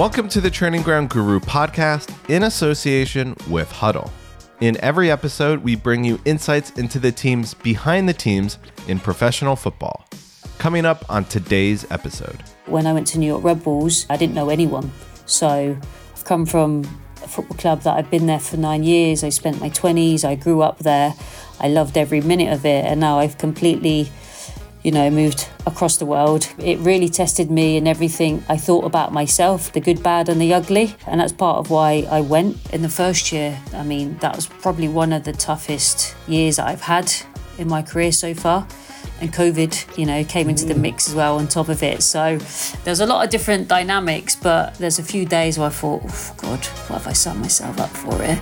Welcome to the Training Ground Guru podcast in association with Huddle. In every episode, we bring you insights into the teams behind the teams in professional football. Coming up on today's episode. When I went to New York Red Bulls, I didn't know anyone. So I've come from a football club that I've been there for 9 years. I spent my 20s, I grew up there. I loved every minute of it. And now I've completely moved across the world. It really tested me and everything I thought about myself, the good, bad and the ugly. And that's part of why I went. In the first year, that was probably one of the toughest years that I've had in my career so far. And COVID, came into the mix as well on top of it. So there's a lot of different dynamics, but there's a few days where I thought, oh God, what have I signed myself up for here?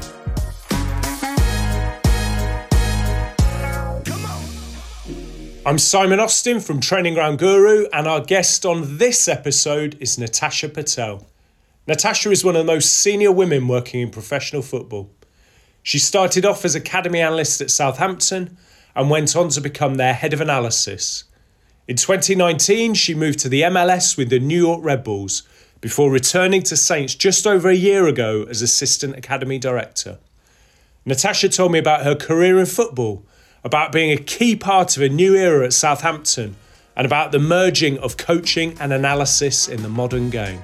I'm Simon Austin from Training Ground Guru, and our guest on this episode is Natasha Patel. Natasha is one of the most senior women working in professional football. She started off as academy analyst at Southampton and went on to become their head of analysis. In 2019, she moved to the MLS with the New York Red Bulls before returning to Saints just over a year ago as assistant academy director. Natasha told me about her career in football, about being a key part of a new era at Southampton, and about the merging of coaching and analysis in the modern game.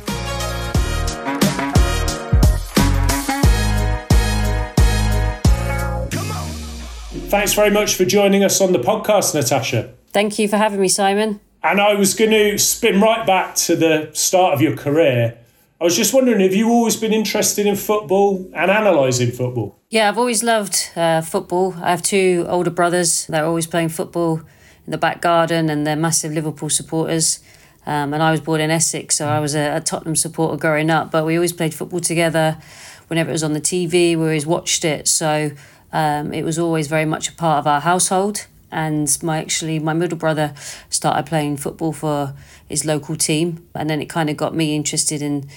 Thanks very much for joining us on the podcast, Natasha. Thank you for having me, Simon. And I was going to spin right back to the start of your career. I was just wondering, have you always been interested in football and analysing football? Yeah, I've always loved football. I have two older brothers that are always playing football in the back garden, and they're massive Liverpool supporters. And I was born in Essex, so I was a Tottenham supporter growing up. But we always played football together. Whenever it was on the TV, we always watched it. So it was always very much a part of our household. And my middle brother started playing football for his local team, and then it kind of got me interested in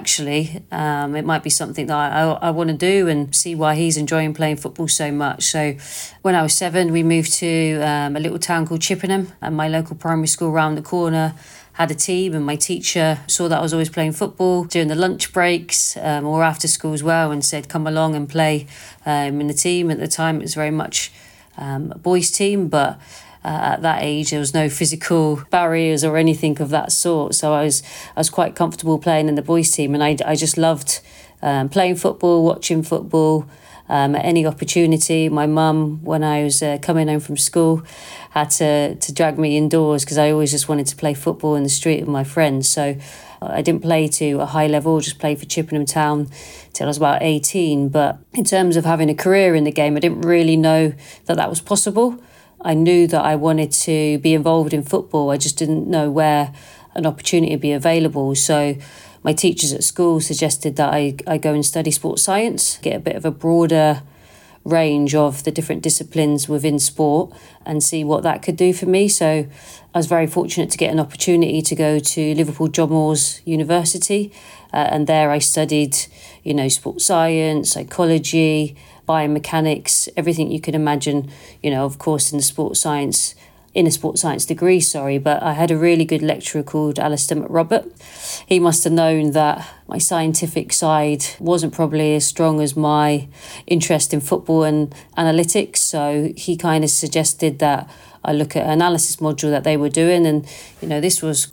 it might be something that I want to do and see why he's enjoying playing football so much. So when I was 7, we moved to a little town called Chippenham, and my local primary school around the corner had a team, and my teacher saw that I was always playing football during the lunch breaks or after school as well, and said come along and play in the team. At the time it was very much a boys team, but at that age there was no physical barriers or anything of that sort, so I was quite comfortable playing in the boys team, and I just loved playing football, watching football at any opportunity. My mum, when I was coming home from school, had to drag me indoors because I always just wanted to play football in the street with my friends. So I didn't play to a high level, just played for Chippenham Town till I was about 18. But in terms of having a career in the game, I didn't really know that was possible. I knew that I wanted to be involved in football. I just didn't know where an opportunity would be available. So my teachers at school suggested that I go and study sports science, get a bit of a broader range of the different disciplines within sport and see what that could do for me. So I was very fortunate to get an opportunity to go to Liverpool John Moores University, and there I studied, sports science, psychology, biomechanics, everything you can imagine, of course in a sports science degree, but I had a really good lecturer called Alistair McRobert. He must have known that my scientific side wasn't probably as strong as my interest in football and analytics, so he kind of suggested that I look at an analysis module that they were doing, and this was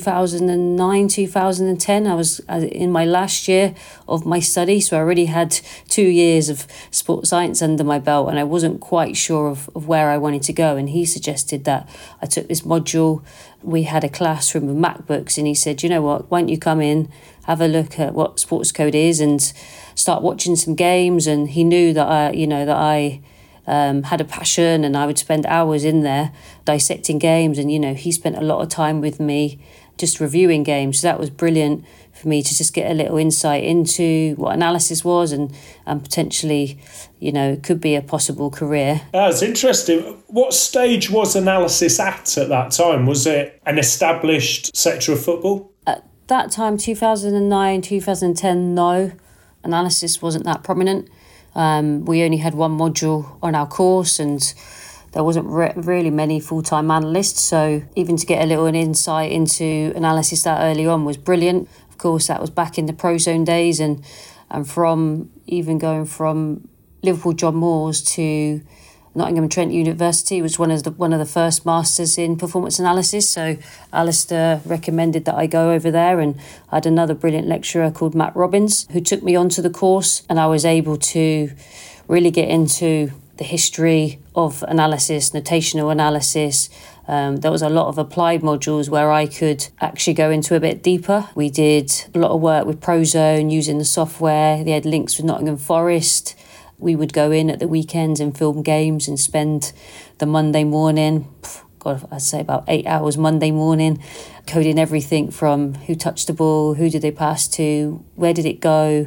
2009, 2010. I was in my last year of my study, so I already had 2 years of sports science under my belt, and I wasn't quite sure of where I wanted to go. And he suggested that I took this module. We had a classroom of MacBooks, and he said, you know what, why don't you come in, have a look at what sports code is, and start watching some games. And he knew that I had a passion, and I would spend hours in there dissecting games, and he spent a lot of time with me just reviewing games. So that was brilliant for me to just get a little insight into what analysis was, and potentially could be a possible career. That's interesting. What stage was analysis at that time? Was it an established sector of football? At that time, 2009, 2010, no, analysis wasn't that prominent. We only had one module on our course, and there wasn't really many full-time analysts, so even to get a little insight into analysis that early on was brilliant. Of course, that was back in the Prozone days, and from even going from Liverpool John Moores to Nottingham Trent University, was one of the first masters in performance analysis. So Alistair recommended that I go over there, and I had another brilliant lecturer called Matt Robbins who took me onto the course, and I was able to really get into the history of analysis, notational analysis. There was a lot of applied modules where I could actually go into a bit deeper. We did a lot of work with Prozone using the software. They had links with Nottingham Forest. We would go in at the weekends and film games and spend the Monday morning, I'd say about 8 hours Monday morning, coding everything from who touched the ball, who did they pass to, where did it go,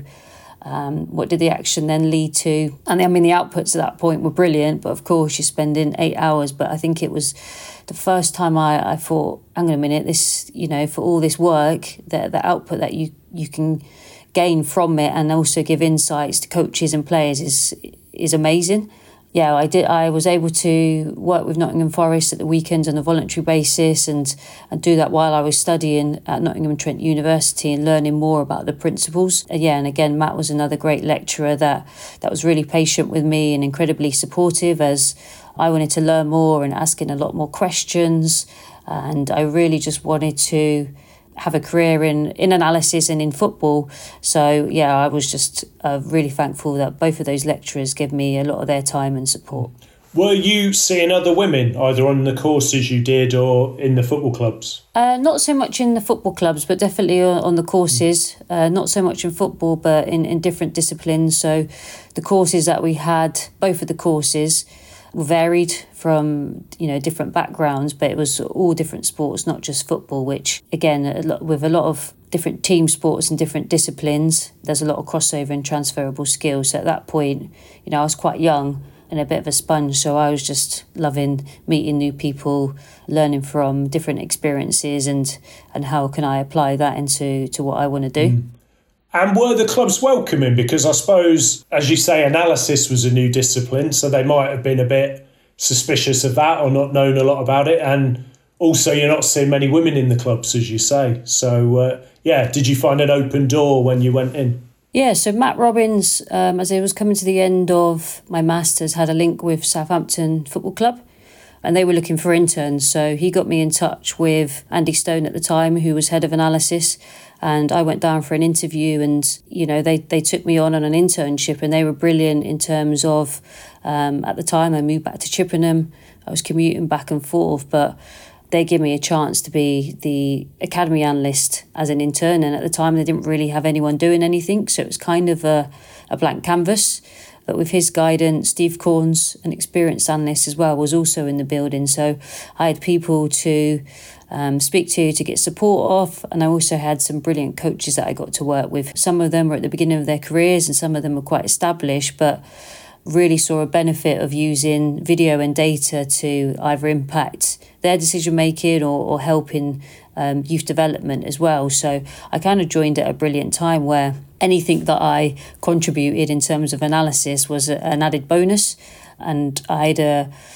what did the action then lead to. And I mean, the outputs at that point were brilliant, but of course you're spending 8 hours. But I think it was the first time I thought, hang on a minute, this, for all this work, the output that you can gain from it and also give insights to coaches and players is amazing. Yeah, I was able to work with Nottingham Forest at the weekends on a voluntary basis and do that while I was studying at Nottingham Trent University and learning more about the principles. And again, Matt was another great lecturer that was really patient with me and incredibly supportive as I wanted to learn more and asking a lot more questions. And I really just wanted to have a career in analysis and in football. So, yeah, I was just really thankful that both of those lecturers gave me a lot of their time and support. Were you seeing other women either on the courses you did or in the football clubs? Not so much in the football clubs, but definitely on the courses. Not so much in football, but in different disciplines. So the courses that we had, both of the courses, varied from different backgrounds, but it was all different sports, not just football, which again, with a lot of different team sports and different disciplines, there's a lot of crossover and transferable skills. So at that point, I was quite young and a bit of a sponge, so I was just loving meeting new people, learning from different experiences and how can I apply that into what I want to do. And were the clubs welcoming? Because I suppose, as you say, analysis was a new discipline, so they might have been a bit suspicious of that or not known a lot about it. And also, you're not seeing many women in the clubs, as you say. So, did you find an open door when you went in? Yeah, so Matt Robbins, as I was coming to the end of my Masters, had a link with Southampton Football Club. And they were looking for interns. So he got me in touch with Andy Stone at the time, who was head of analysis. And I went down for an interview and, they took me on an internship and they were brilliant in terms of, at the time I moved back to Chippenham. I was commuting back and forth, but they gave me a chance to be the academy analyst as an intern. And at the time they didn't really have anyone doing anything. So it was kind of a blank canvas. But with his guidance, Steve Corns, an experienced analyst as well, was also in the building. So I had people to speak to get support off. And I also had some brilliant coaches that I got to work with. Some of them were at the beginning of their careers and some of them were quite established, but really saw a benefit of using video and data to either impact their decision making or helping youth development as well. So I kind of joined at a brilliant time where anything that I contributed in terms of analysis was an added bonus. And I had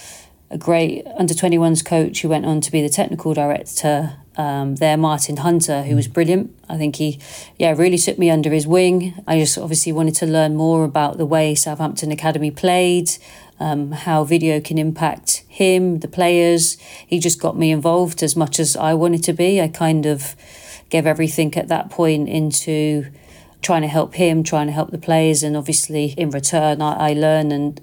a great under-21s coach who went on to be the technical director there, Martin Hunter, who was brilliant. I think he really took me under his wing. I just obviously wanted to learn more about the way Southampton Academy played, how video can impact him, the players. He just got me involved as much as I wanted to be. I kind of gave everything at that point into trying to help him, trying to help the players, and obviously in return I learned and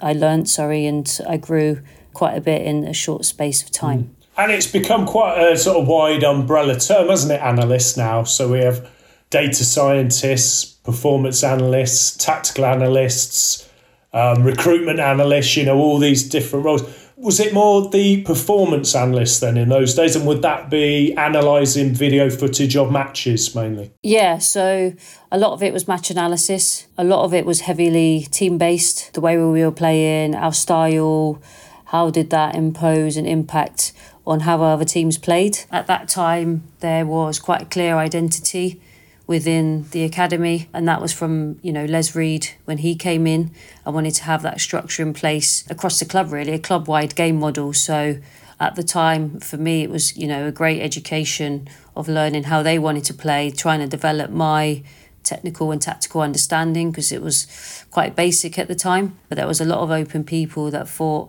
I grew quite a bit in a short space of time. And it's become quite a sort of wide umbrella term, hasn't it, analysts now? So we have data scientists, performance analysts, tactical analysts, recruitment analysts, all these different roles. Was it more the performance analysts then in those days? And would that be analysing video footage of matches mainly? Yeah, so a lot of it was match analysis. A lot of it was heavily team-based, the way we were playing, our style, how did that impose and impact on how other teams played. At that time, there was quite a clear identity within the academy, and that was from Les Reed when he came in. I wanted to have that structure in place across the club, really, a club-wide game model. So at the time, for me, it was, a great education of learning how they wanted to play, trying to develop my technical and tactical understanding, because it was quite basic at the time. But there was a lot of open people that thought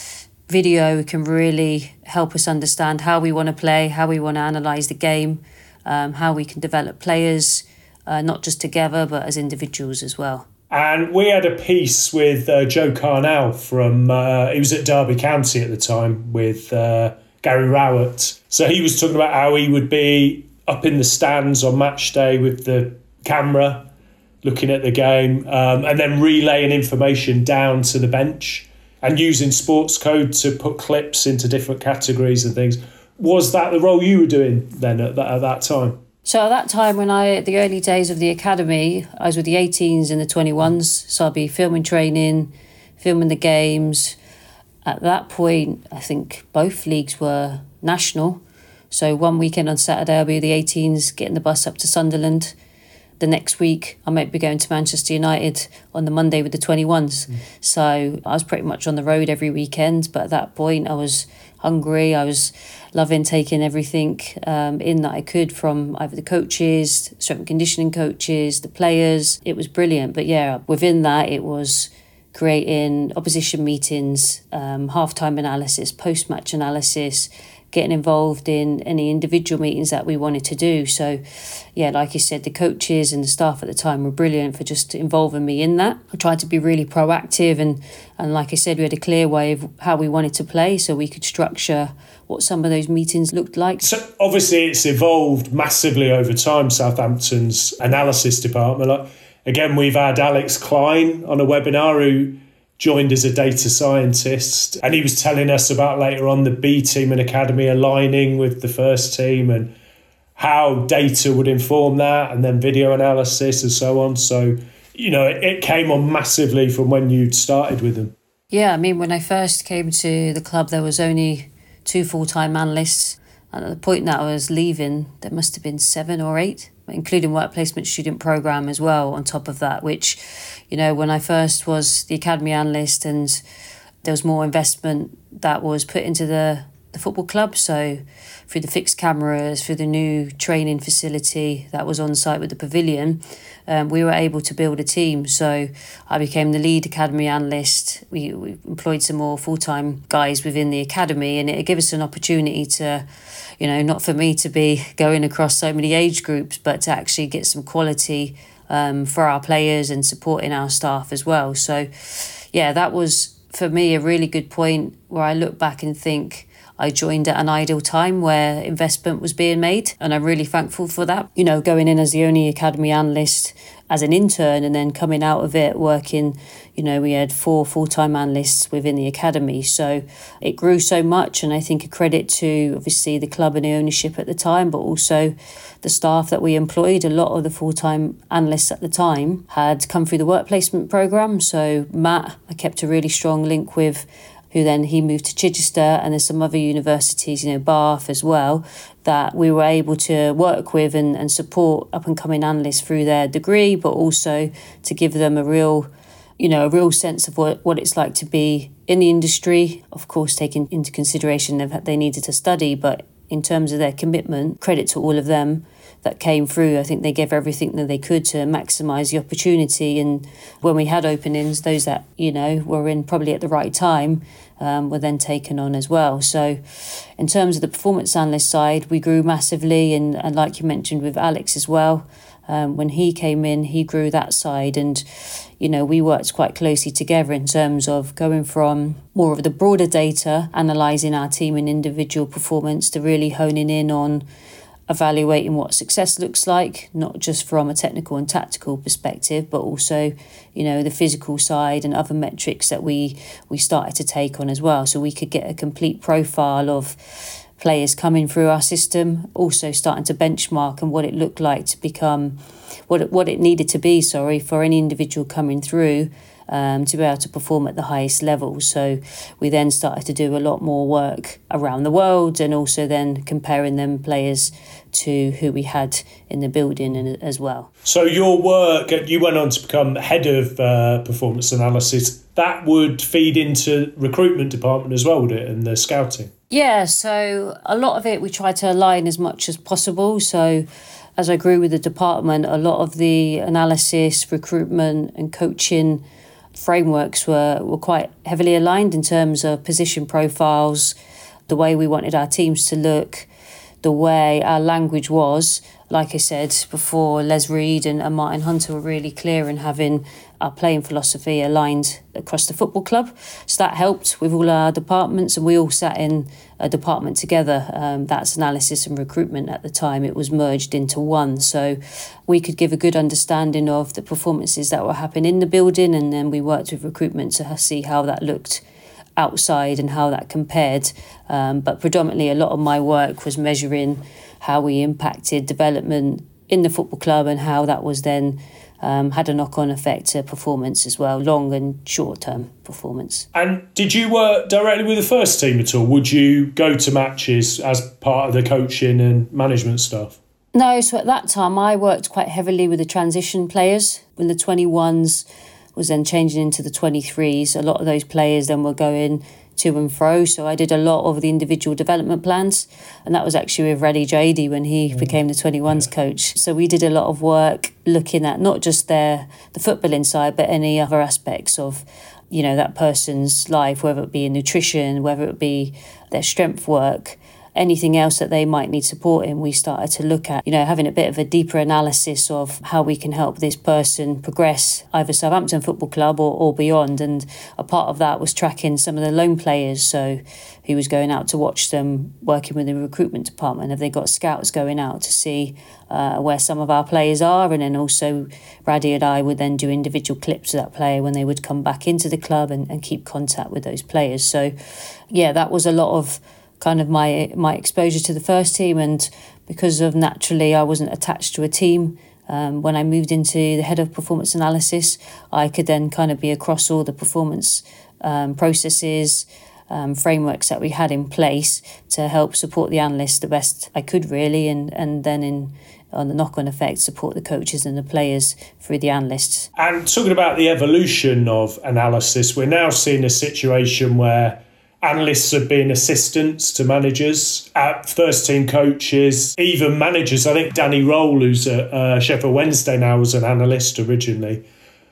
video can really help us understand how we want to play, how we want to analyse the game, how we can develop players, not just together, but as individuals as well. And we had a piece with Joe Carnell from, he was at Derby County at the time with Gary Rowett. So he was talking about how he would be up in the stands on match day with the camera, looking at the game, and then relaying information down to the bench and using sports code to put clips into different categories and things. Was that the role you were doing then at that time? So at that time, the early days of the academy, I was with the 18s and the 21s. So I'd be filming training, filming the games. At that point, I think both leagues were national. So one weekend on Saturday, I'll be with the 18s, getting the bus up to Sunderland. The next week, I might be going to Manchester United on the Monday with the 21s. So I was pretty much on the road every weekend. But at that point, I was hungry. I was loving taking everything in that I could from either the coaches, strength and conditioning coaches, the players. It was brilliant. But yeah, within that, it was creating opposition meetings, halftime analysis, post-match analysis, getting involved in any individual meetings that we wanted to do. So, yeah, like you said, the coaches and the staff at the time were brilliant for just involving me in that. I tried to be really proactive and like I said, we had a clear way of how we wanted to play so we could structure what some of those meetings looked like. So obviously it's evolved massively over time, Southampton's analysis department. Again, we've had Alex Klein on a webinar who joined as a data scientist, and he was telling us about later on the B team and academy aligning with the first team and how data would inform that, and then video analysis and so on. So, it came on massively from when you'd started with them. Yeah, I mean, when I first came to the club, there was only 2 full-time analysts. And at the point that I was leaving, there must have been 7 or 8, including work placement student programme as well on top of that, which, when I first was the academy analyst and there was more investment that was put into the football club. So through the fixed cameras, through the new training facility that was on site with the pavilion, we were able to build a team. So I became the lead academy analyst. We employed some more full-time guys within the academy, and it gave us an opportunity to, not for me to be going across so many age groups, but to actually get some quality for our players and supporting our staff as well. So, yeah, that was, for me, a really good point where I look back and think I joined at an ideal time where investment was being made, and I'm really thankful for that. Going in as the only academy analyst as an intern and then coming out of it working, we had 4 full-time analysts within the academy. So it grew so much, and I think a credit to obviously the club and the ownership at the time, but also the staff that we employed. A lot of the full-time analysts at the time had come through the work placement programme. So Matt, I kept a really strong link with, who then he moved to Chichester, and there's some other universities, Bath as well, that we were able to work with and support up-and-coming analysts through their degree, but also to give them a real sense of what it's like to be in the industry. Of course, taking into consideration that they needed to study, but in terms of their commitment, credit to all of them that came through. I think they gave everything that they could to maximise the opportunity. And when we had openings, those that, were in probably at the right time were then taken on as well. So in terms of the performance analyst side, we grew massively. And like you mentioned with Alex as well, when he came in, he grew that side. And, we worked quite closely together in terms of going from more of the broader data, analysing our team and individual performance, to really honing in on evaluating what success looks like, not just from a technical and tactical perspective, but also, the physical side and other metrics that we started to take on as well. So we could get a complete profile of players coming through our system, also starting to benchmark and what it looked like to become, what it needed to be, for any individual coming through to be able to perform at the highest level. So we then started to do a lot more work around the world, and also then comparing them players to who we had in the building as well. So your work, you went on to become head of performance analysis. That would feed into recruitment department as well, would it, and the scouting? Yeah, so a lot of it we try to align as much as possible. So as I grew with the department, a lot of the analysis, recruitment and coaching frameworks were quite heavily aligned in terms of position profiles, the way we wanted our teams to look, the way our language was. Like I said before, Les Reed and Martin Hunter were really clear in having our playing philosophy aligned across the football club. So that helped with all our departments, and we all sat in a department together. That's analysis and recruitment at the time. It was merged into one. So we could give a good understanding of the performances that were happening in the building, and then we worked with recruitment to see how that looked outside and how that compared. But predominantly a lot of my work was measuring how we impacted development in the football club and how that was then had a knock-on effect to performance as well, long and short-term performance. And did you work directly with the first team at all? Would you go to matches as part of the coaching and management staff? No, so at that time I worked quite heavily with the transition players. When the 21s was then changing into the 23s, a lot of those players then were going to and fro. So I did a lot of the individual development plans, and that was actually with Radhi Jaidi when he became the 21s coach. So we did a lot of work looking at not just the footballing side, but any other aspects of, that person's life, whether it be in nutrition, whether it be their strength work, anything else that they might need support in. We started to look at, having a bit of a deeper analysis of how we can help this person progress either Southampton Football Club or beyond. And a part of that was tracking some of the loan players. So who was going out to watch them, working with the recruitment department. Have they got scouts going out to see where some of our players are? And then also Radhi and I would then do individual clips of that player when they would come back into the club and keep contact with those players. So yeah, that was a lot of kind of my exposure to the first team. And because of naturally I wasn't attached to a team, when I moved into the head of performance analysis, I could then kind of be across all the performance processes, frameworks that we had in place to help support the analysts the best I could really, and then on the knock-on effect, support the coaches and the players through the analysts. And talking about the evolution of analysis, we're now seeing a situation where analysts have been assistants to managers, first team coaches, even managers. I think Danny Roll, who's at Sheffield Wednesday now, was an analyst originally.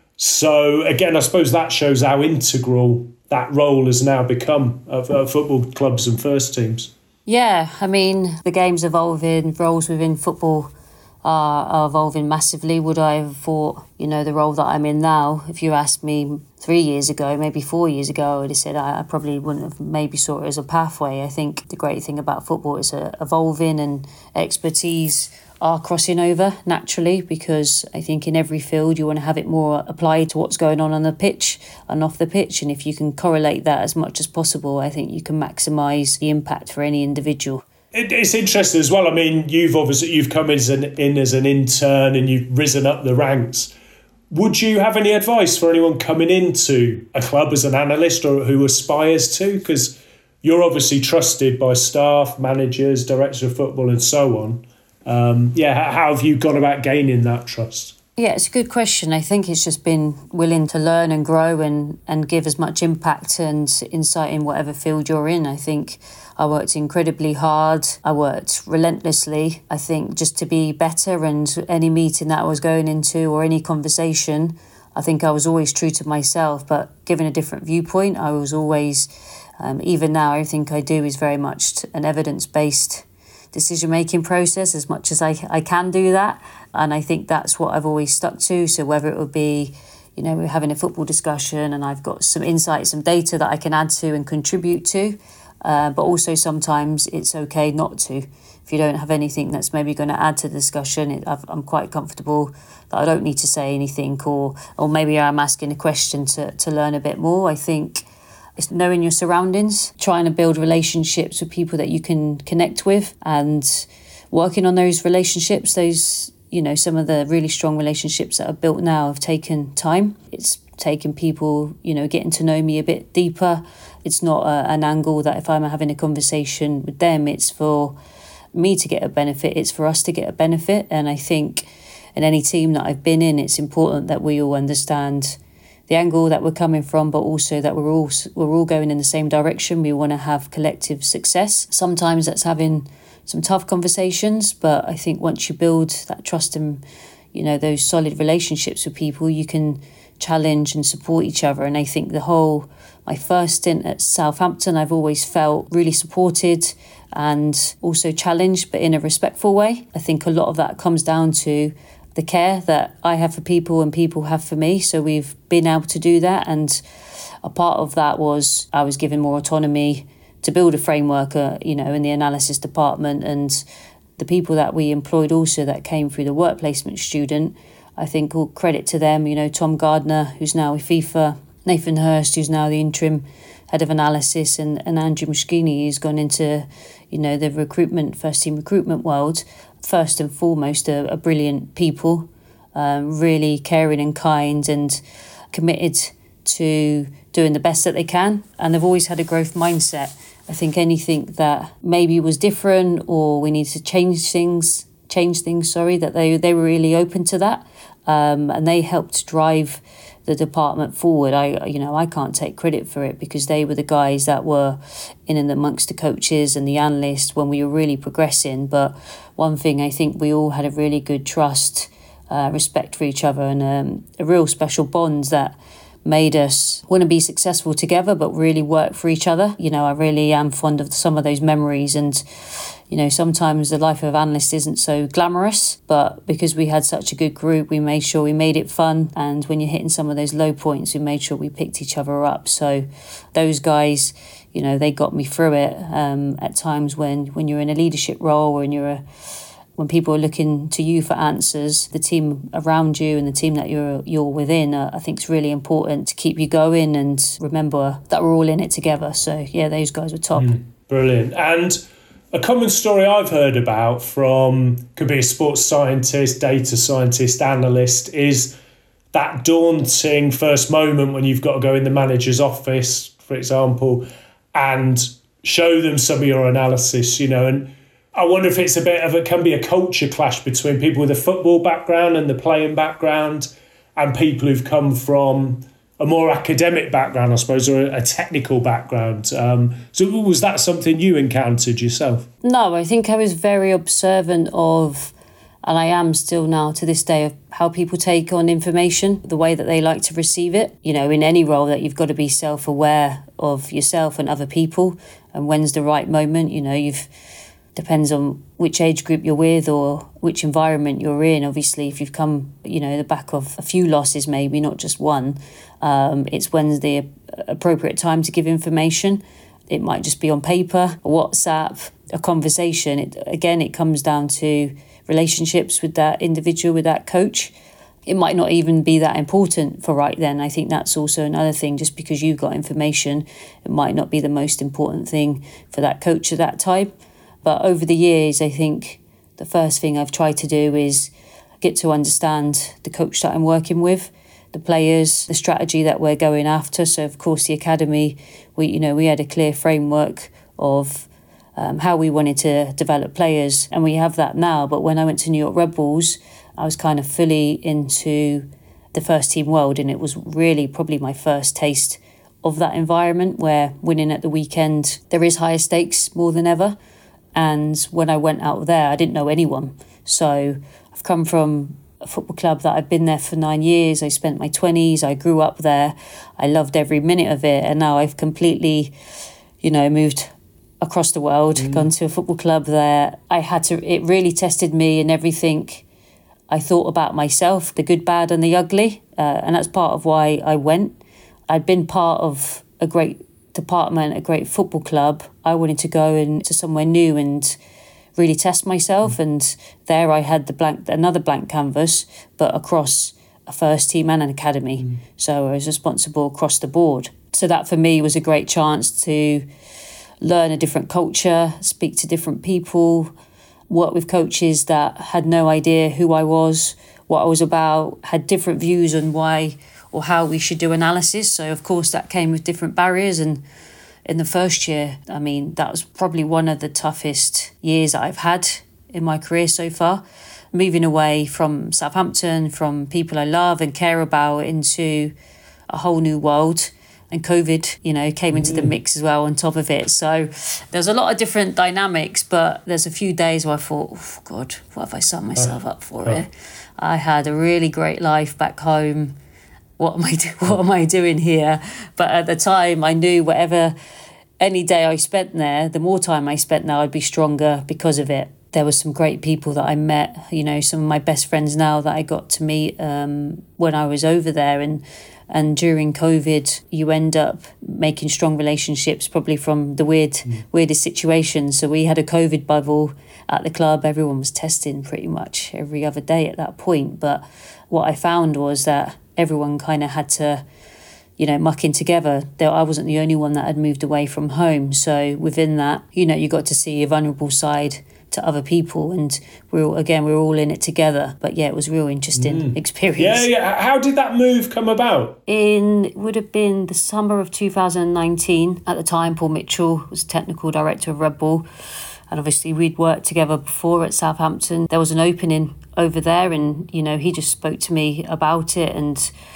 So again, I suppose that shows how integral that role has now become of football clubs and first teams. Yeah, I mean, the game's evolving, roles within football are evolving massively. Would I have thought, the role that I'm in now, if you asked me 3 years ago, maybe 4 years ago, I would have said I probably wouldn't have maybe saw it as a pathway. I think the great thing about football is evolving, and expertise are crossing over naturally, because I think in every field you want to have it more applied to what's going on the pitch and off the pitch. And if you can correlate that as much as possible, I think you can maximise the impact for any individual. It's interesting as well. I mean, you've come in as an intern and you've risen up the ranks. Would you have any advice for anyone coming into a club as an analyst or who aspires to? Because you're obviously trusted by staff, managers, directors of football and so on. How have you gone about gaining that trust? Yeah, it's a good question. I think it's just been willing to learn and grow and give as much impact and insight in whatever field you're in. I think I worked incredibly hard. I worked relentlessly, I think, just to be better. And any meeting that I was going into or any conversation, I think I was always true to myself, but given a different viewpoint, I was always, even now, everything I do is very much an evidence-based decision-making process, as much as I can do that. And I think that's what I've always stuck to. So whether it would be, we're having a football discussion and I've got some insight, some data that I can add to and contribute to, but also sometimes it's okay not to. If you don't have anything that's maybe going to add to the discussion, I'm quite comfortable that I don't need to say anything, or maybe I'm asking a question to learn a bit more. I think it's knowing your surroundings, trying to build relationships with people that you can connect with, and working on those relationships. Those, some of the really strong relationships that I've built now have taken time. It's taken people, getting to know me a bit deeper. It's not an angle that if I'm having a conversation with them, it's for me to get a benefit. It's for us to get a benefit. And I think in any team that I've been in, it's important that we all understand the angle that we're coming from, but also that we're all going in the same direction. We want to have collective success. Sometimes that's having some tough conversations, but I think once you build that trust and, you know, those solid relationships with people, you can challenge and support each other. And I think my first stint at Southampton, I've always felt really supported and also challenged, but in a respectful way. I think a lot of that comes down to the care that I have for people and people have for me. So we've been able to do that. And a part of that was I was given more autonomy to build a framework, in the analysis department. And the people that we employed also that came through the work placement student, I think all credit to them, Tom Gardner, who's now with FIFA, Nathan Hurst, who's now the interim head of analysis, and Andrew Moschini, who's gone into, the first team recruitment world. First and foremost, are brilliant people, really caring and kind and committed to doing the best that they can. And they've always had a growth mindset. I think anything that maybe was different or we needed to change things, that they were really open to that. And they helped drive the department forward. I can't take credit for it because they were the guys that were in and amongst the coaches and the analysts when we were really progressing. But one thing, I think we all had a really good trust, respect for each other, and a real special bond that made us want to be successful together but really work for each other. I really am fond of some of those memories, and sometimes the life of analyst isn't so glamorous, but because we had such a good group, we made sure we made it fun. And when you're hitting some of those low points, we made sure we picked each other up. So those guys, they got me through it. At times when you're in a leadership role or when people are looking to you for answers, the team around you and the team that you're within, I think it's really important to keep you going and remember that we're all in it together. So yeah, those guys were top. Brilliant. And a common story I've heard about could be a sports scientist, data scientist, analyst, is that daunting first moment when you've got to go in the manager's office, for example, and show them some of your analysis, and I wonder if it can be a culture clash between people with a football background and the playing background and people who've come from a more academic background, I suppose, or a technical background. So was that something you encountered yourself? No, I think I was very observant of, and I am still now to this day, of how people take on information, the way that they like to receive it. In any role that you've got to be self-aware of yourself and other people and when's the right moment. Depends on which age group you're with or which environment you're in. Obviously, if you've come, the back of a few losses, maybe not just one, it's when's the appropriate time to give information. It might just be on paper, a WhatsApp, a conversation. It comes down to relationships with that individual, with that coach. It might not even be that important for right then. I think that's also another thing. Just because you've got information, it might not be the most important thing for that coach at that time. But over the years, I think the first thing I've tried to do is get to understand the coach that I'm working with, the players, the strategy that we're going after. So, of course, the academy, we had a clear framework of how we wanted to develop players, and we have that now. But when I went to New York Red Bulls, I was kind of fully into the first team world, and it was really probably my first taste of that environment where winning at the weekend, there is higher stakes more than ever. And when I went out there, I didn't know anyone. So I've come from a football club that I've been there for 9 years. I spent my 20s. I grew up there. I loved every minute of it. And now I've completely, moved across the world, gone to a football club there. It really tested me in everything I thought about myself, the good, bad and the ugly. And that's part of why I went. I'd been part of a great department, a great football club. I wanted to go into somewhere new and really test myself. And there I had another blank canvas, but across a first team and an academy. So I was responsible across the board. So that for me was a great chance to learn a different culture, speak to different people, work with coaches that had no idea who I was, what I was about, had different views on why or how we should do analysis. So, of course, that came with different barriers. And in the first year, that was probably one of the toughest years that I've had in my career so far. Moving away from Southampton, from people I love and care about, into a whole new world. And COVID, came into the mix as well on top of it. So there's a lot of different dynamics, but there's a few days where I thought, oh God, what have I signed myself up for here? I had a really great life back home. What am I doing here? But at the time, I knew any day I spent there, the more time I spent there, I'd be stronger because of it. There were some great people that I met, some of my best friends now that I got to meet when I was over there. And during COVID, you end up making strong relationships, probably from the weirdest situations. So we had a COVID bubble at the club. Everyone was testing pretty much every other day at that point. But what I found was that everyone kind of had to, muck in together. I wasn't the only one that had moved away from home. So within that, you got to see a vulnerable side to other people, and we're all in it together. But yeah, it was a real interesting experience. Yeah. How did that move come about? It would have been the summer of 2019. At the time, Paul Mitchell was technical director of Red Bull, and obviously we'd worked together before at Southampton. There was an opening over there, and he just spoke to me about it, and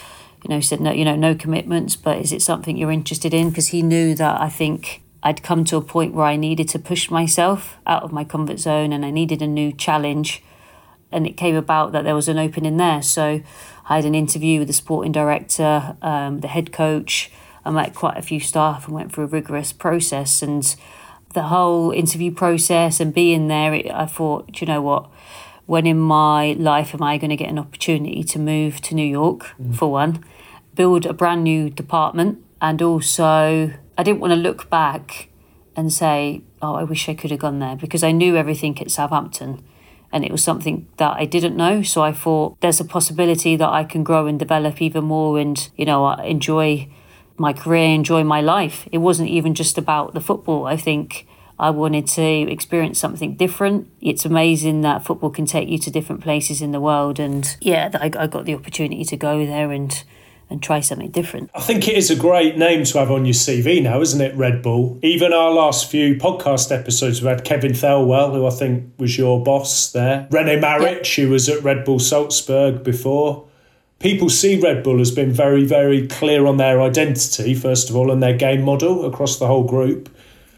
said no commitments, but is it something you're interested in? Because he knew that I think I'd come to a point where I needed to push myself out of my comfort zone and I needed a new challenge. And it came about that there was an opening there. So I had an interview with the sporting director, the head coach. I met quite a few staff and went through a rigorous process. And the whole interview process and being there, I thought, do you know what? When in my life am I going to get an opportunity to move to New York, for one, build a brand new department, and also I didn't want to look back and say, oh, I wish I could have gone there, because I knew everything at Southampton and it was something that I didn't know. So I thought there's a possibility that I can grow and develop even more and, enjoy my career, enjoy my life. It wasn't even just about the football. I think I wanted to experience something different. It's amazing that football can take you to different places in the world. And yeah, I got the opportunity to go there and try something different. I think it is a great name to have on your CV now, isn't it, Red Bull? Even our last few podcast episodes, we had Kevin Thelwell, who I think was your boss there. René Maric, who was at Red Bull Salzburg before. People see Red Bull as being very, very clear on their identity, first of all, and their game model across the whole group.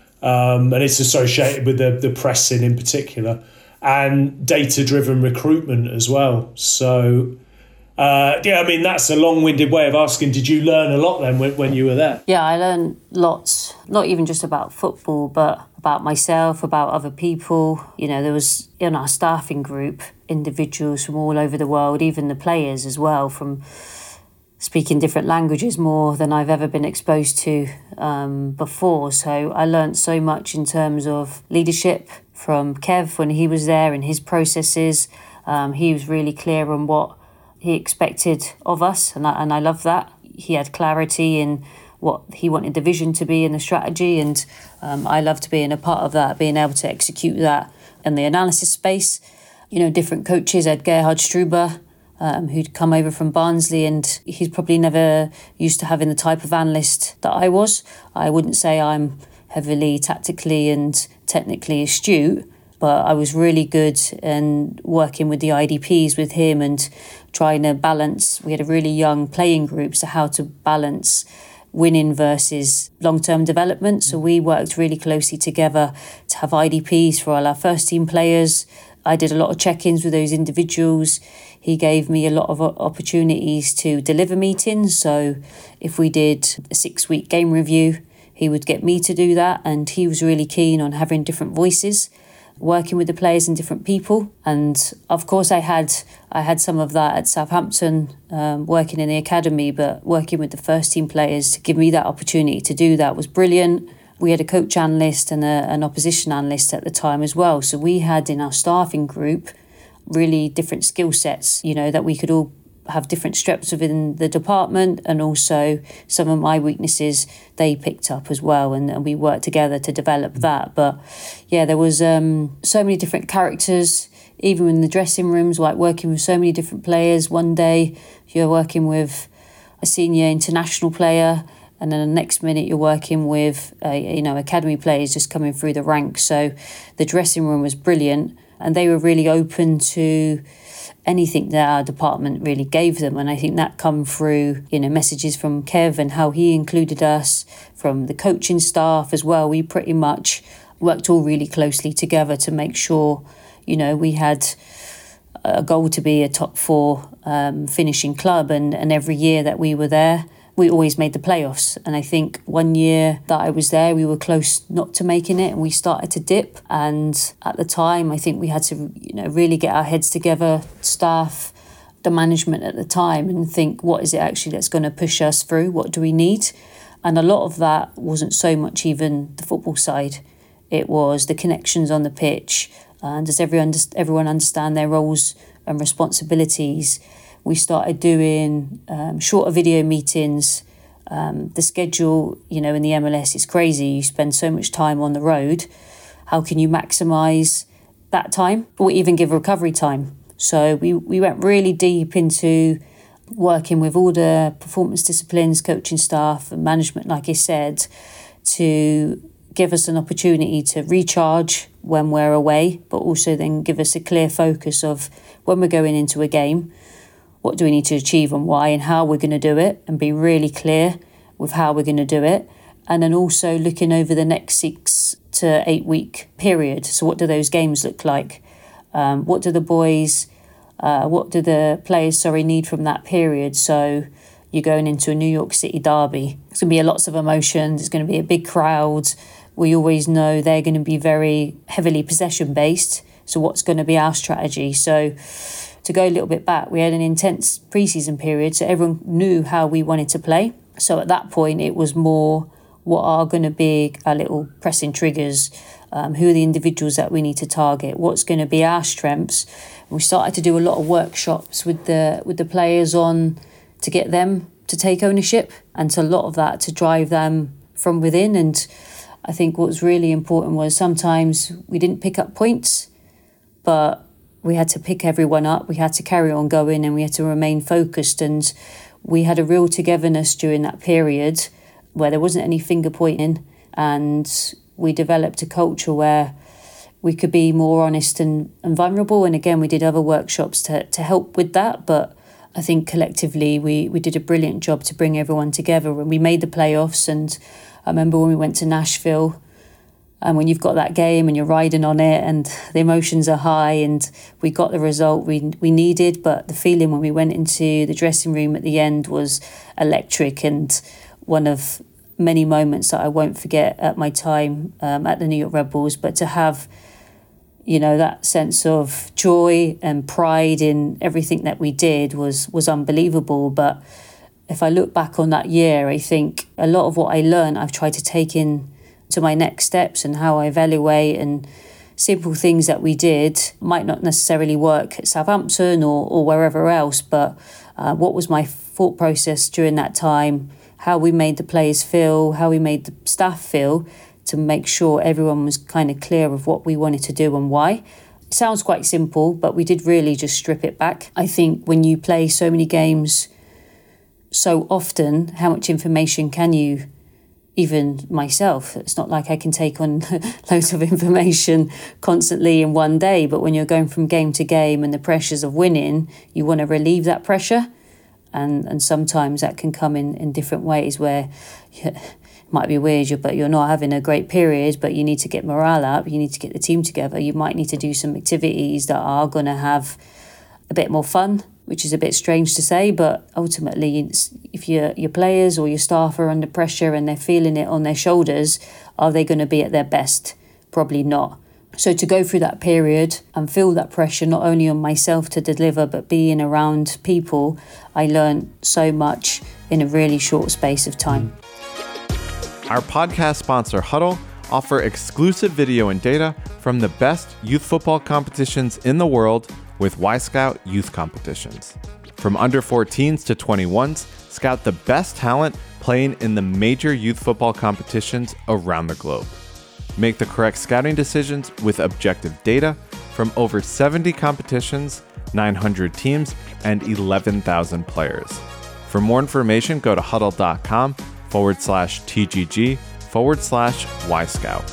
And it's associated with the pressing in particular and data-driven recruitment as well. So that's a long-winded way of asking, did you learn a lot then when you were there? Yeah, I learned lots, not even just about football, but about myself, about other people. There was in our staffing group individuals from all over the world, even the players as well, from speaking different languages more than I've ever been exposed to before. So I learned so much in terms of leadership from Kev when he was there and his processes. He was really clear on what he expected of us, and I love that. He had clarity in what he wanted the vision to be and the strategy, and I loved being a part of that, being able to execute that in the analysis space. Different coaches. I had Gerhard Struber, who'd come over from Barnsley, and he's probably never used to having the type of analyst that I was. I wouldn't say I'm heavily tactically and technically astute, but I was really good in working with the IDPs with him and trying to balance. We had a really young playing group, so how to balance winning versus long-term development. So we worked really closely together to have IDPs for all our first team players. I did a lot of check-ins with those individuals. He gave me a lot of opportunities to deliver meetings. So if we did a 6-week game review, he would get me to do that. And he was really keen on having different voices, working with the players and different people. And of course I had some of that at Southampton, working in the academy, but working with the first team players to give me that opportunity to do that was brilliant. We had a coach analyst and an opposition analyst at the time as well. So we had in our staffing group really different skill sets, that we could all have different strengths within the department, and also some of my weaknesses they picked up as well, and we worked together to develop that. But yeah, there was so many different characters, even in the dressing rooms, like working with so many different players. One day you're working with a senior international player, and then the next minute you're working with academy players just coming through the ranks. So the dressing room was brilliant, and they were really open to anything that our department really gave them. And I think that come through, messages from Kev and how he included us, from the coaching staff as well. We pretty much worked all really closely together to make sure, we had a goal to be a top 4 finishing club. And every year that we were there, we always made the playoffs. And I think one year that I was there, we were close not to making it and we started to dip. And at the time, I think we had to, really get our heads together, staff, the management at the time, and think, what is it actually that's going to push us through? What do we need? And a lot of that wasn't so much even the football side. It was the connections on the pitch. And does everyone understand their roles and responsibilities? We started doing shorter video meetings. The schedule, in the MLS is crazy. You spend so much time on the road. How can you maximise that time or even give recovery time? So we went really deep into working with all the performance disciplines, coaching staff and management, like I said, to give us an opportunity to recharge when we're away, but also then give us a clear focus of when we're going into a game, what do we need to achieve and why and how we're going to do it, and be really clear with how we're going to do it. And then also looking over the next 6 to 8 week period. So what do those games look like? What do the players need from that period? So you're going into a New York City derby. It's going to be lots of emotions. It's going to be a big crowd. We always know they're going to be very heavily possession based. So what's going to be our strategy? So to go a little bit back, we had an intense pre-season period, so everyone knew how we wanted to play. So at that point, it was more what are going to be our little pressing triggers, who are the individuals that we need to target, what's going to be our strengths. We started to do a lot of workshops with the players on to get them to take ownership, and to a lot of that to drive them from within. And I think what was really important was sometimes we didn't pick up points, but we had to pick everyone up, we had to carry on going, and we had to remain focused. And we had a real togetherness during that period where there wasn't any finger pointing, and we developed a culture where we could be more honest and vulnerable. And again, we did other workshops to help with that, but I think collectively we did a brilliant job to bring everyone together, and we made the playoffs. And I remember when we went to Nashville, and when you've got that game and you're riding on it and the emotions are high, and we got the result we needed, but the feeling when we went into the dressing room at the end was electric, and one of many moments that I won't forget at my time at the New York Red Bulls. But to have, that sense of joy and pride in everything that we did was unbelievable. But if I look back on that year, I think a lot of what I learned I've tried to take in to my next steps, and how I evaluate, and simple things that we did might not necessarily work at Southampton or wherever else, but what was my thought process during that time, how we made the players feel, how we made the staff feel, to make sure everyone was kind of clear of what we wanted to do and why. It sounds quite simple, but we did really just strip it back. I think when you play so many games so often, how much information can you, even myself, it's not like I can take on loads of information constantly in one day, but when you're going from game to game and the pressures of winning, you want to relieve that pressure. And sometimes that can come in different ways, where it might be weird, but you're not having a great period, but you need to get morale up, you need to get the team together. You might need to do some activities that are going to have a bit more fun, which is a bit strange to say, but ultimately, if your players or your staff are under pressure and they're feeling it on their shoulders, are they going to be at their best? Probably not. So to go through that period and feel that pressure, not only on myself to deliver, but being around people, I learned so much in a really short space of time. Our podcast sponsor, Hudl, offer exclusive video and data from the best youth football competitions in the world with Wyscout Youth Competitions. From under 14s to 21s, scout the best talent playing in the major youth football competitions around the globe. Make the correct scouting decisions with objective data from over 70 competitions, 900 teams, and 11,000 players. For more information, go to hudl.com/TGG/Wyscout.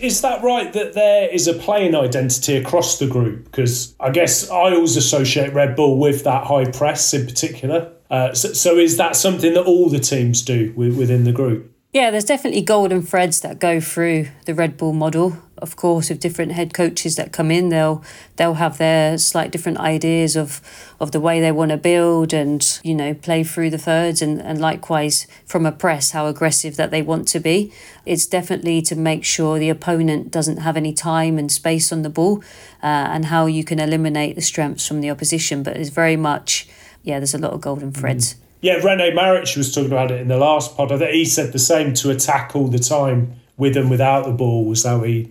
Is that right that there is a playing identity across the group? Because I guess I always associate Red Bull with that high press in particular. So is that something that all the teams do within the group? Yeah, there's definitely golden threads that go through the Red Bull model. Of course, with different head coaches that come in, they'll have their slight different ideas of the way they want to build and, you know, play through the thirds, and likewise from a press, how aggressive that they want to be. It's definitely to make sure the opponent doesn't have any time and space on the ball, and how you can eliminate the strengths from the opposition. But it's very much, there's a lot of golden threads. Yeah, Rene Maric was talking about it in the last pod. I think he said the same, to attack all the time with and without the ball was how he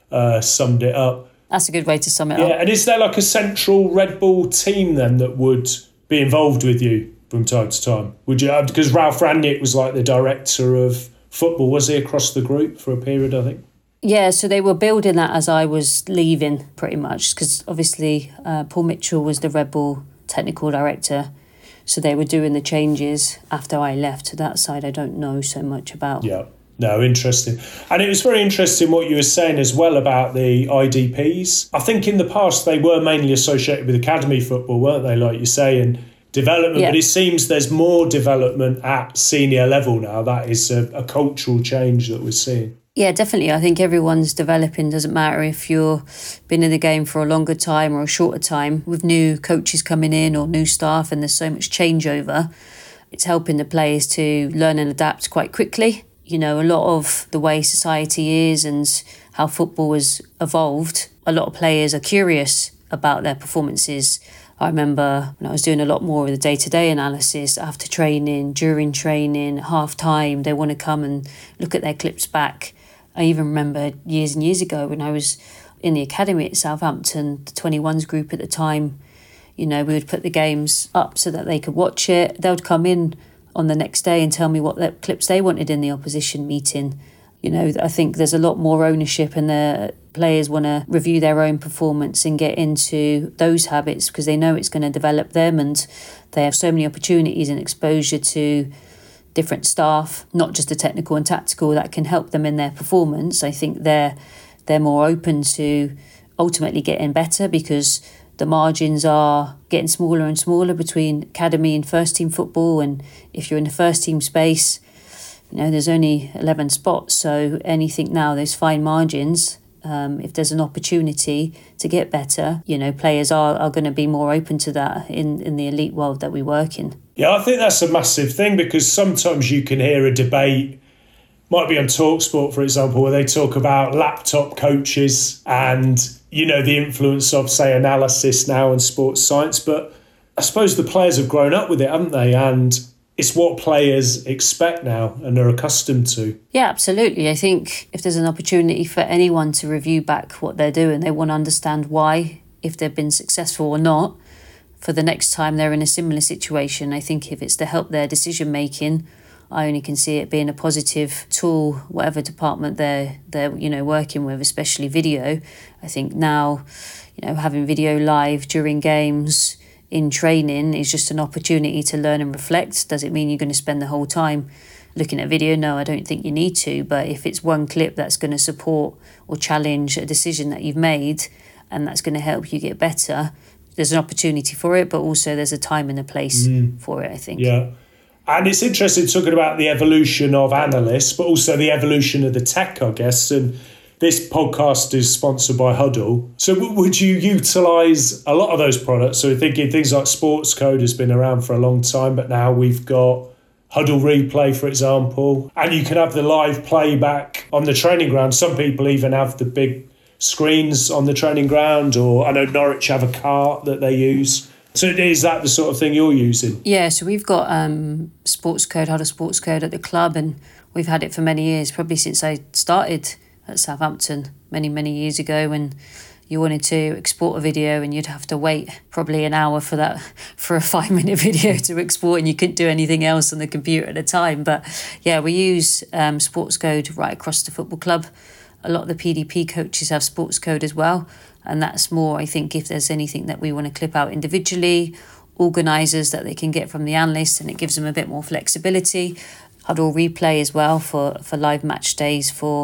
summed it up. That's a good way to sum it up. Yeah, and is there like a central Red Bull team then that would be involved with you from time to time? Would you? Because Ralf Rangnick was like the director of football, was he, across the group for a period, I think? Yeah, so they were building that as I was leaving, pretty much, because obviously Paul Mitchell was the Red Bull technical director. So they were doing the changes after I left. That side I don't know so much about. Yeah, no, interesting. And it was very interesting what you were saying as well about the IDPs. I think in the past they were mainly associated with academy football, weren't they, like you say, and development. Yeah. But it seems there's more development at senior level now. That is a cultural change that we're seeing. Yeah, definitely. I think everyone's developing. Doesn't matter if you've been in the game for a longer time or a shorter time. With new coaches coming in or new staff, and there's so much changeover, it's helping the players to learn and adapt quite quickly. You know, a lot of the way society is and how football has evolved, a lot of players are curious about their performances. I remember when I was doing a lot more of the day-to-day analysis after training, during training, half-time, they want to come and look at their clips back. I even remember years and years ago when I was in the academy at Southampton, the 21s group at the time, you know, we would put the games up so that they could watch it. They would come in on the next day and tell me what clips they wanted in the opposition meeting. You know, I think there's a lot more ownership, and the players want to review their own performance and get into those habits because they know it's going to develop them, and they have so many opportunities and exposure to different staff, not just the technical and tactical, that can help them in their performance. I think they're more open to ultimately getting better because the margins are getting smaller and smaller between academy and first team football. And if you're in the first team space, you know, there's only 11 spots. So anything now, those fine margins, if there's an opportunity to get better, you know, players are going to be more open to that in the elite world that we work in. Yeah, I think that's a massive thing because sometimes you can hear a debate, might be on TalkSport, for example, where they talk about laptop coaches and, you know, the influence of, say, analysis now and sports science. But I suppose the players have grown up with it, haven't they? And it's what players expect now and are accustomed to. Yeah, absolutely. I think if there's an opportunity for anyone to review back what they're doing, they want to understand why, if they've been successful or not, for the next time they're in a similar situation. I think if it's to help their decision making, I only can see it being a positive tool, whatever department they're you know, working with, especially video. I think now, you know, having video live during games, in training, is just an opportunity to learn and reflect. Does it mean you're going to spend the whole time looking at video? No, I don't think you need to. But if it's one clip that's going to support or challenge a decision that you've made and that's going to help you get better, there's an opportunity for it, but also there's a time and a place for it, I think. Yeah. And it's interesting talking about the evolution of analysts, but also the evolution of the tech, I guess. And this podcast is sponsored by Hudl. So would you utilise a lot of those products? So we're thinking things like Sports Code has been around for a long time, but now we've got Hudl Replay, for example. And you can have the live playback on the training ground. Some people even have the big screens on the training ground, or I know Norwich have a cart that they use. So is that the sort of thing you're using? Yeah, so we've got Sports Code, Hudl Sports Code at the club, and we've had it for many years, probably since I started at Southampton many, many years ago, when you wanted to export a video and you'd have to wait probably an hour for a 5-minute video to export, and you couldn't do anything else on the computer at the time. But yeah, we use Sports Code right across the football club. A lot of the PDP coaches have Sports Code as well, and that's more, I think, if there's anything that we want to clip out individually, organisers that they can get from the analysts, and it gives them a bit more flexibility. Hudl Replay as well for live match days for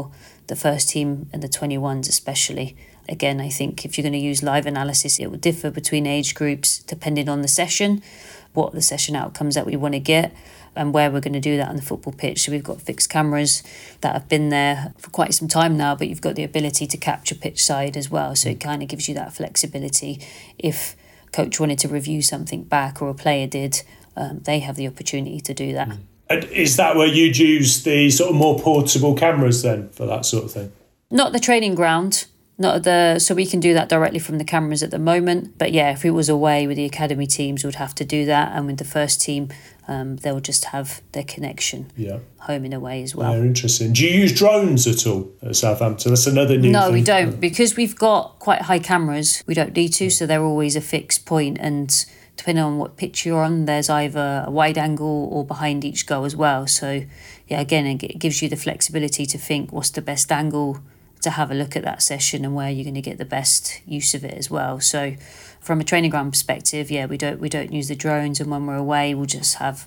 the first team and the 21s especially. Again, I think if you're going to use live analysis, it will differ between age groups depending on the session, what the session outcomes that we want to get, and where we're going to do that on the football pitch. So we've got fixed cameras that have been there for quite some time now, but you've got the ability to capture pitch side as well. So it kind of gives you that flexibility. If coach wanted to review something back or a player did, they have the opportunity to do that. And is that where you'd use the sort of more portable cameras then for that sort of thing? Not the training ground. So we can do that directly from the cameras at the moment. But yeah, if it was away with the academy teams, we'd have to do that. And with the first team, they'll just have their connection home and away as well. Yeah, interesting. Do you use drones at all at Southampton? That's another new thing. No, we don't. Because we've got quite high cameras, we don't need to. So they're always a fixed point. And depending on what pitch you're on, there's either a wide angle or behind each goal as well. So yeah, again, it gives you the flexibility to think what's the best angle to have a look at that session and where you're going to get the best use of it as well. So from a training ground perspective, yeah, we don't use the drones, and when we're away we'll just have,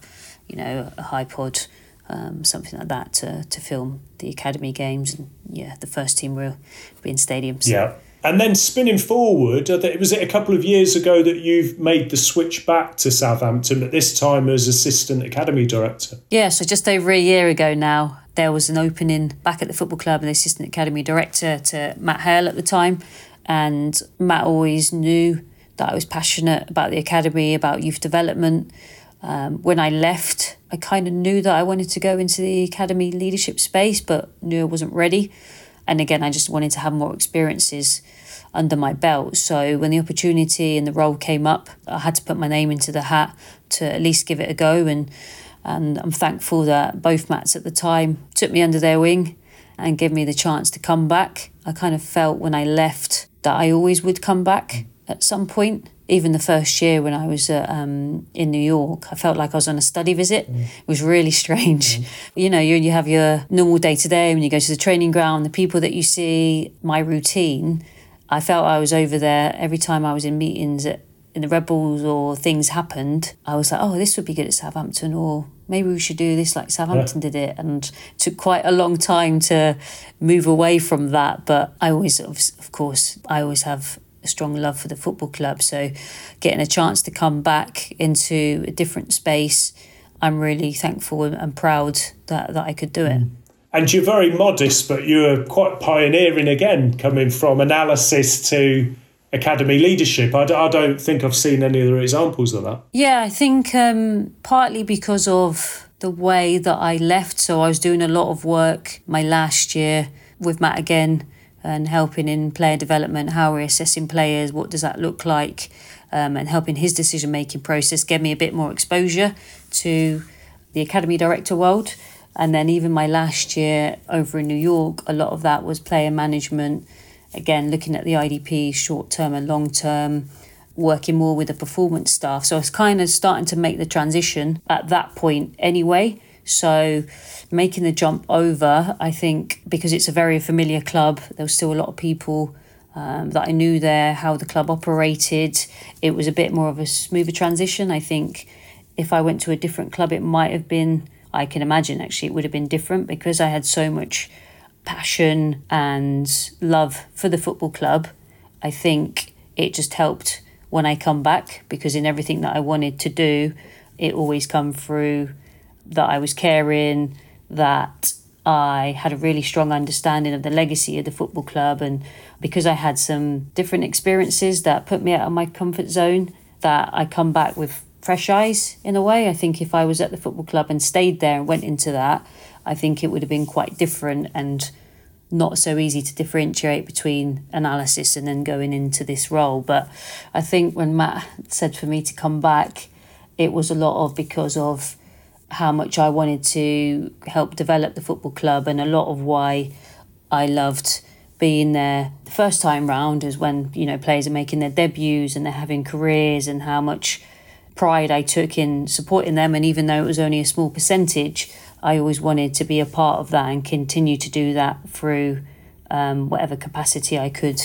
a iPod, something like that to film the academy games, and the first team will be in stadiums. Yeah. And then spinning forward, was it a couple of years ago that you've made the switch back to Southampton, but this time as assistant academy director? Yeah, so just over a year ago now, there was an opening back at the football club and the assistant academy director to Matt Hale at the time. And Matt always knew that I was passionate about the academy, about youth development. When I left, I kind of knew that I wanted to go into the academy leadership space, but knew I wasn't ready. And again, I just wanted to have more experiences under my belt. So when the opportunity and the role came up, I had to put my name into the hat to at least give it a go. And I'm thankful that both Matts at the time took me under their wing and gave me the chance to come back. I kind of felt when I left that I always would come back at some point. Even the first year when I was in New York, I felt like I was on a study visit. It was really strange. You have your normal day-to-day when you go to the training ground, the people that you see, my routine. I felt I was over there every time I was in meetings in the Red Bulls or things happened. I was like, oh, this would be good at Southampton, or maybe we should do this like Southampton did it. And it took quite a long time to move away from that. But I always, of course, have a strong love for the football club. So getting a chance to come back into a different space, I'm really thankful and proud that I could do it. And you're very modest, but you're quite pioneering again, coming from analysis to academy leadership. I don't think I've seen any other examples of that. Yeah, I think partly because of the way that I left. So I was doing a lot of work my last year with Matt again, and helping in player development, how we're assessing players, what does that look like, and helping his decision-making process gave me a bit more exposure to the academy director world. And then even my last year over in New York, a lot of that was player management, again, looking at the IDP, short-term and long-term, working more with the performance staff. So I was kind of starting to make the transition at that point anyway. So making the jump over, I think, because it's a very familiar club, there was still a lot of people that I knew there, how the club operated. It was a bit more of a smoother transition. I think if I went to a different club, it might have been, I can imagine actually it would have been different, because I had so much passion and love for the football club. I think it just helped when I come back, because in everything that I wanted to do, it always come through that I was caring, that I had a really strong understanding of the legacy of the football club. And because I had some different experiences that put me out of my comfort zone, that I come back with fresh eyes in a way. I think if I was at the football club and stayed there and went into that, I think it would have been quite different and not so easy to differentiate between analysis and then going into this role. But I think when Matt said for me to come back, it was a lot of because of how much I wanted to help develop the football club, and a lot of why I loved being there the first time round is when, players are making their debuts and they're having careers, and how much pride I took in supporting them. And even though it was only a small percentage, I always wanted to be a part of that and continue to do that through whatever capacity I could,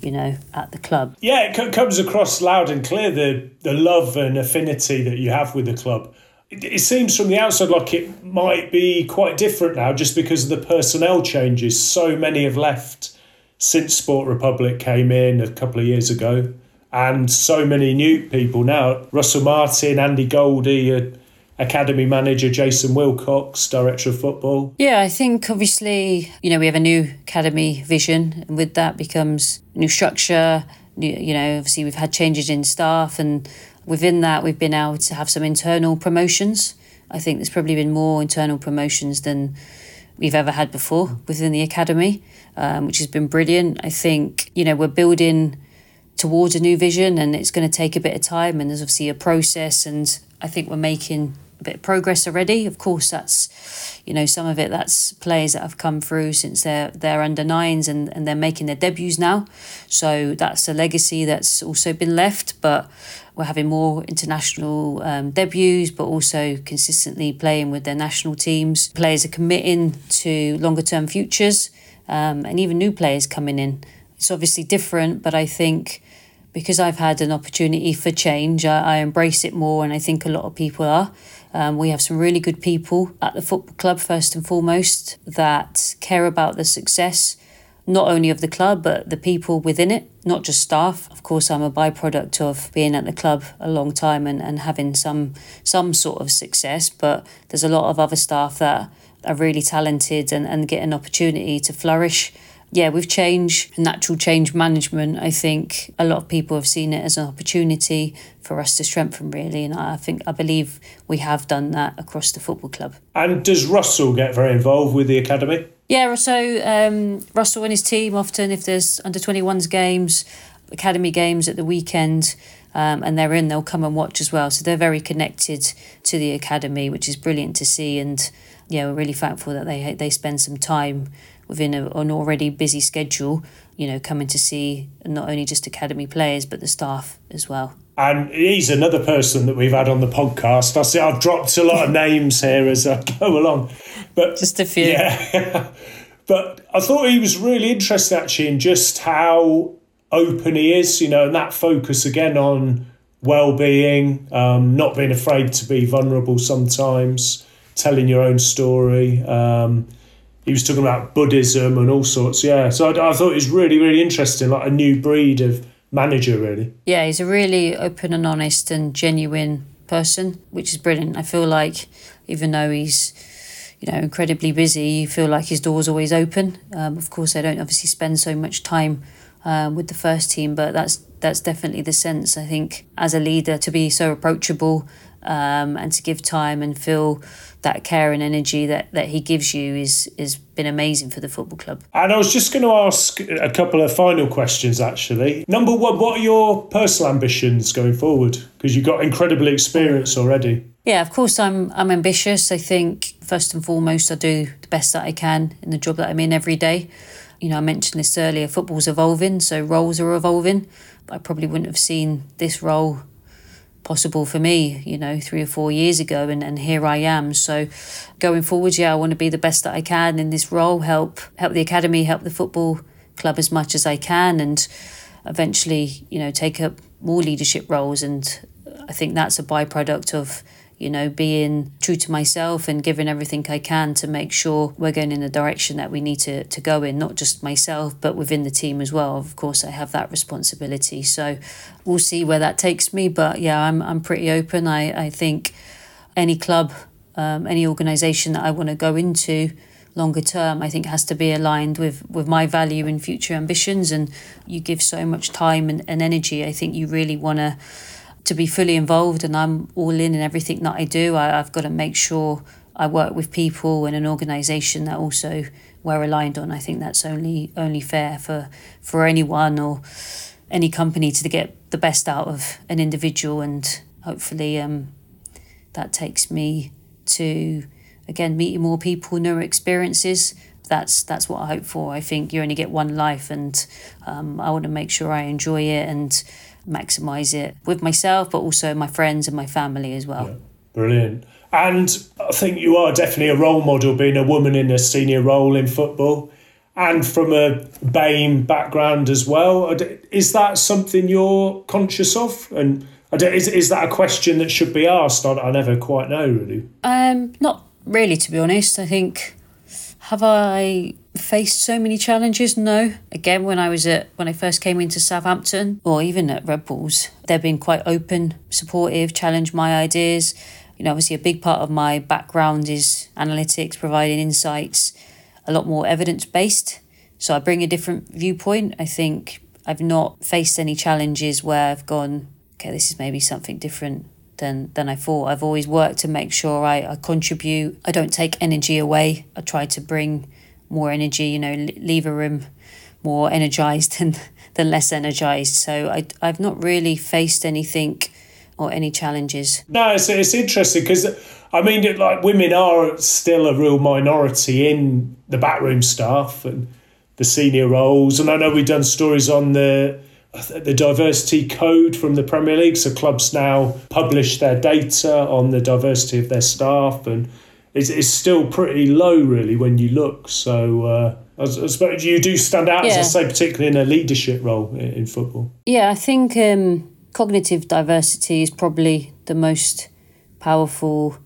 at the club. Yeah, it comes across loud and clear, the love and affinity that you have with the club. it seems from the outside like it might be quite different now just because of the personnel changes. So many have left since Sport Republic came in a couple of years ago, and so many new people now. Russell Martin, Andy Goldie, Academy manager Jason Wilcox, Director of Football. Yeah, I think obviously, we have a new academy vision, and with that becomes new structure. Obviously we've had changes in staff, and within that we've been able to have some internal promotions. I think there's probably been more internal promotions than we've ever had before within the academy, which has been brilliant. I think, we're building towards a new vision, and it's going to take a bit of time, and there's obviously a process, and I think we're making a bit of progress already. Of course, that's, some of it, that's players that have come through since they're under nines and they're making their debuts now. So that's a legacy that's also been left, but we're having more international debuts, but also consistently playing with their national teams. Players are committing to longer term futures, and even new players coming in. It's obviously different, but I think because I've had an opportunity for change, I embrace it more, and I think a lot of people are. We have some really good people at the football club, first and foremost, that care about the success, not only of the club, but the people within it, not just staff. Of course, I'm a byproduct of being at the club a long time and having some sort of success, but there's a lot of other staff that are really talented and get an opportunity to flourish. Yeah, with change, natural change management, I think a lot of people have seen it as an opportunity for us to strengthen, really. And I believe we have done that across the football club. And does Russell get very involved with the academy? Yeah, so Russell and his team often, if there's under-21s games, academy games at the weekend, and they'll come and watch as well. So they're very connected to the academy, which is brilliant to see. And yeah, we're really thankful that they spend some time within an already busy schedule, coming to see not only just academy players, but the staff as well. And he's another person that we've had on the podcast. I see I've dropped a lot of names here as I go along. But just a few. Yeah. But I thought he was really interesting, actually, in just how open he is, and that focus again on well-being, not being afraid to be vulnerable sometimes, telling your own story. He was talking about Buddhism and all sorts, yeah. So I thought it was really, really interesting, like a new breed of manager, really. Yeah, he's a really open and honest and genuine person, which is brilliant. I feel like even though he's, incredibly busy, you feel like his door's always open. Of course, I don't obviously spend so much time with the first team, but that's definitely the sense, I think, as a leader, to be so approachable and to give time and feel that care and energy that he gives you is been amazing for the football club. And I was just going to ask a couple of final questions, actually. Number one, what are your personal ambitions going forward? Because you've got incredible experience already. Yeah, of course, I'm ambitious. I think, first and foremost, I do the best that I can in the job that I'm in every day. I mentioned this earlier, football's evolving, so roles are evolving. I probably wouldn't have seen this role possible for me, 3 or 4 years ago, and here I am. So going forward, I want to be the best that I can in this role, help the academy, help the football club as much as I can, and eventually, take up more leadership roles. And I think that's a byproduct of, being true to myself and giving everything I can to make sure we're going in the direction that we need to go in, not just myself, but within the team as well. Of course, I have that responsibility. So we'll see where that takes me. But yeah, I'm pretty open. I think any club, any organisation that I want to go into longer term, I think has to be aligned with my value and future ambitions. And you give so much time and energy. I think you really want to be fully involved, and I'm all in everything that I do. I've got to make sure I work with people and an organisation that also we're aligned on. I think that's only fair for anyone or any company to get the best out of an individual, and hopefully that takes me to, again, meeting more people, newer experiences. That's what I hope for. I think you only get one life, and I want to make sure I enjoy it and maximise it with myself, but also my friends and my family as well. Yeah, brilliant. And I think you are definitely a role model, being a woman in a senior role in football, and from a BAME background as well. Is that something you're conscious of? And Is that a question that should be asked? I never quite know, really. Not really, to be honest. I think, have I faced so many challenges? No. Again, when I first came into Southampton, or even at Red Bulls, they've been quite open, supportive, challenged my ideas. Obviously a big part of my background is analytics, providing insights, a lot more evidence-based. So I bring a different viewpoint. I think I've not faced any challenges where I've gone, okay, this is maybe something different than I thought. I've always worked to make sure I contribute. I don't take energy away. I try to bring more energy, leave a room more energised than less energised. So I've not really faced anything or any challenges. No, it's interesting because, women are still a real minority in the backroom staff and the senior roles. And I know we've done stories on the diversity code from the Premier League. So clubs now publish their data on the diversity of their staff, and it's still pretty low, really, when you look. So I suppose you do stand out, as I say, particularly in a leadership role in football. Yeah, I think cognitive diversity is probably the most powerful.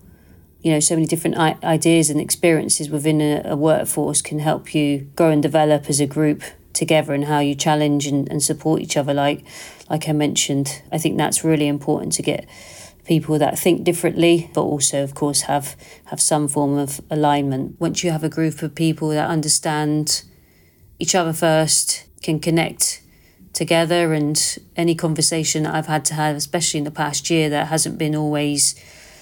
So many different ideas and experiences within a workforce can help you grow and develop as a group together, and how you challenge and support each other. Like I mentioned, I think that's really important to get people that think differently, but also, of course, have some form of alignment. Once you have a group of people that understand each other first, can connect together, and any conversation that I've had to have, especially in the past year, that hasn't been always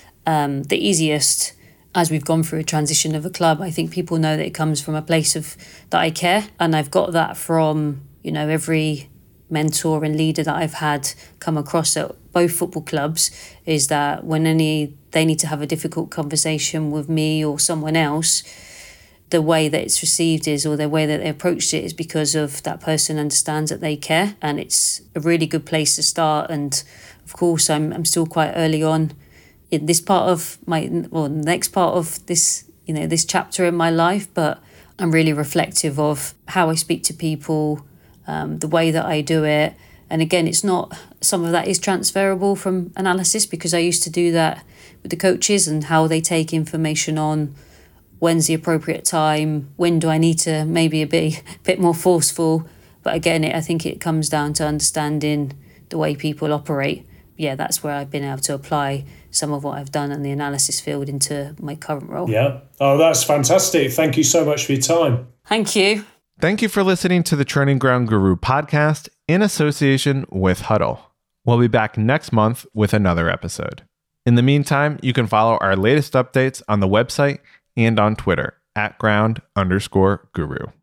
the easiest as we've gone through a transition of a club. I think people know that it comes from a place of that I care, and I've got that from every mentor and leader that I've had come across at both football clubs, is that when they need to have a difficult conversation with me or someone else, the way that it's received is, or the way that they approached it, is because of that person understands that they care, and it's a really good place to start. And of course, I'm still quite early on in this part of next part of this, this chapter in my life, but I'm really reflective of how I speak to people, the way that I do it. And again, it's not, some of that is transferable from analysis, because I used to do that with the coaches and how they take information on, when's the appropriate time, when do I need to maybe be a bit more forceful. But again, I think it comes down to understanding the way people operate. Yeah, that's where I've been able to apply some of what I've done in the analysis field into my current role. Yeah. Oh, that's fantastic. Thank you so much for your time. Thank you. Thank you for listening to the Training Ground Guru podcast in association with Huddle. We'll be back next month with another episode. In the meantime, you can follow our latest updates on the website and on Twitter @ground_guru.